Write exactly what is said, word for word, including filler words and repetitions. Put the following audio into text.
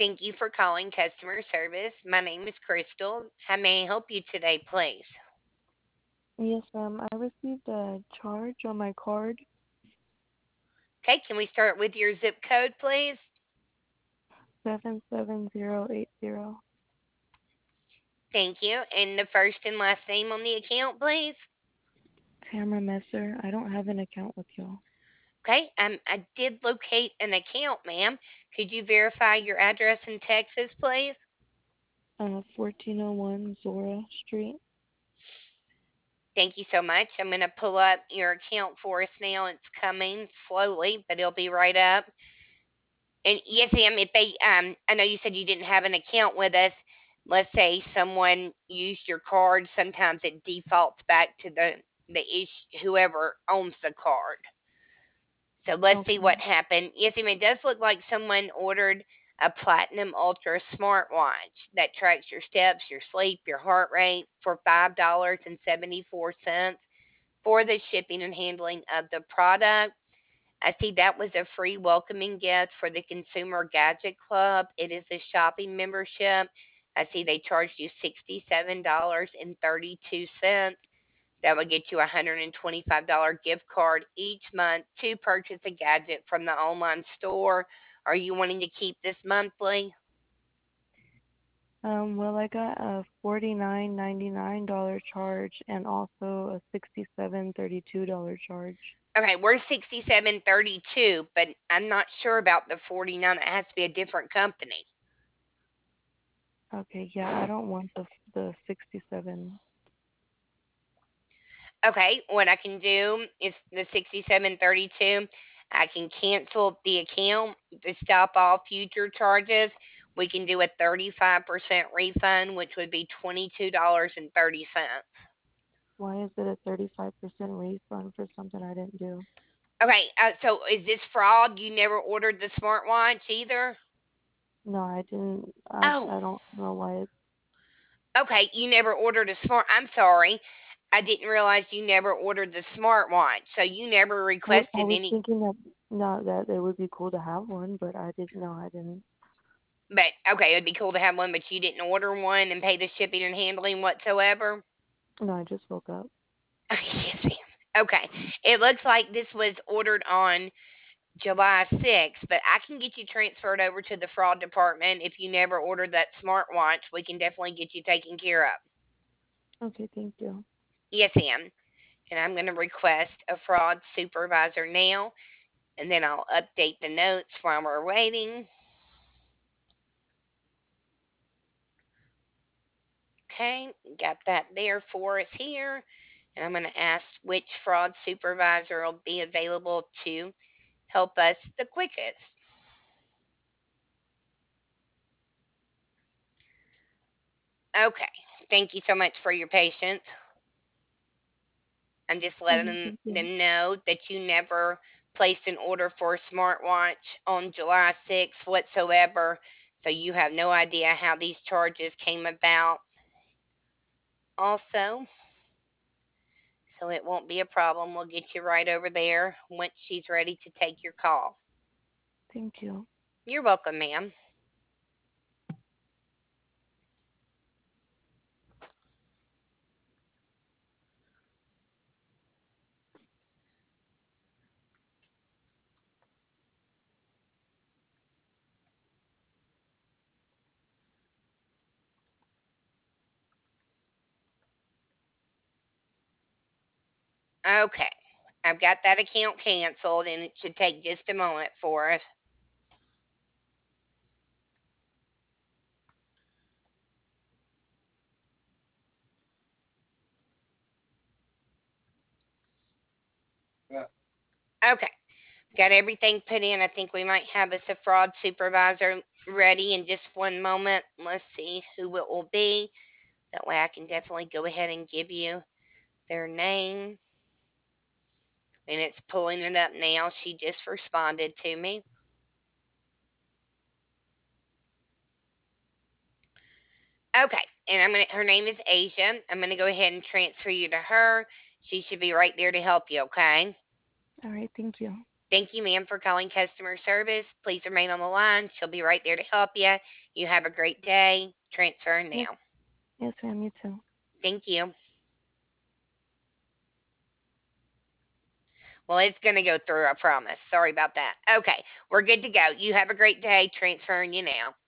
Thank you for calling customer service. My name is Crystal. How may I help you today, please? Yes, ma'am. I received a charge on my card, Okay, can we start with your zip code, please? seven seven zero eight zero. Thank you. And the first and last name on the account, please? Tamara Messer. I don't have an account with y'all. Okay, um, I did locate an account, ma'am. Could you verify your address in Texas, please? Uh, fourteen oh one Zora Street. Thank you so much. I'm going to pull up your account for us now. It's coming slowly, but it'll be right up. And yes, ma'am, if they, um, I know you said you didn't have an account with us. Let's say someone used your card, sometimes it defaults back to the the ish whoever owns the card. So let's see Okay. what happened. Yes, ma'am, it does look like someone ordered a Platinum Ultra smartwatch that tracks your steps, your sleep, your heart rate for five dollars and seventy-four cents for the shipping and handling of the product. I see that was a free welcoming gift for the Consumer Gadget Club. It is a shopping membership. I see they charged you sixty-seven dollars and thirty-two cents. That would get you a one hundred twenty-five dollars gift card each month to purchase a gadget from the online store. Are you wanting to keep this monthly? Um, well, I got a forty-nine ninety-nine dollar charge and also a sixty-seven thirty-two dollar charge. Okay, we're sixty-seven thirty-two, but I'm not sure about the forty-nine. It has to be a different company. Okay, yeah, I don't want the the sixty-seven. Okay, what I can do is the sixty-seven thirty-two. I can cancel the account to stop all future charges. We can do a thirty-five percent refund, which would be twenty-two dollars and thirty cents. Why is it a thirty-five percent refund for something I didn't do? Okay, uh, so is this fraud? You never ordered the smartwatch either? No, I didn't. I Oh, I don't know why it's. okay, you never ordered a smart. I'm sorry. I didn't realize you never ordered the smartwatch. So you never I, w- I requested was any. thinking that not that it would be cool to have one, but I didn't know. I didn't. But okay, it'd be cool to have one, but you didn't order one and pay the shipping and handling whatsoever. No, I just woke up. Yes, ma'am. Okay. It looks like this was ordered on July sixth, but I can get you transferred over to the fraud department if you never ordered that smartwatch. We can definitely get you taken care of. Okay, thank you. Yes, ma'am. And I'm going to request a fraud supervisor now, and then I'll update the notes while we're waiting. Okay, got that there for us here. And I'm going to ask which fraud supervisor will be available to help us the quickest. Okay, thank you so much for your patience. I'm just Okay, letting thank you. them know that you never placed an order for a smartwatch on July sixth whatsoever. So you have no idea how these charges came about. Also, so it won't be a problem. We'll get you right over there once she's ready to take your call. Thank you. You're welcome, ma'am. Okay. I've got that account canceled and it should take just a moment for us. Okay. Got everything put in. I think we might have us a fraud supervisor ready in just one moment. Let's see who it will be. That way I can definitely go ahead and give you their name. And it's pulling it up now. She just responded to me. Okay. And I'm gonna her name is Asia. I'm gonna go ahead and transfer you to her. She should be right there to help you, okay? All right, thank you. Thank you, ma'am, for calling customer service. Please remain on the line. She'll be right there to help you. You have a great day. Transfer Yes, now. yes, ma'am. You too. Thank you. Well, it's going to go through, I promise. Sorry about that. Okay, we're good to go. You have a great day. Transferring you now.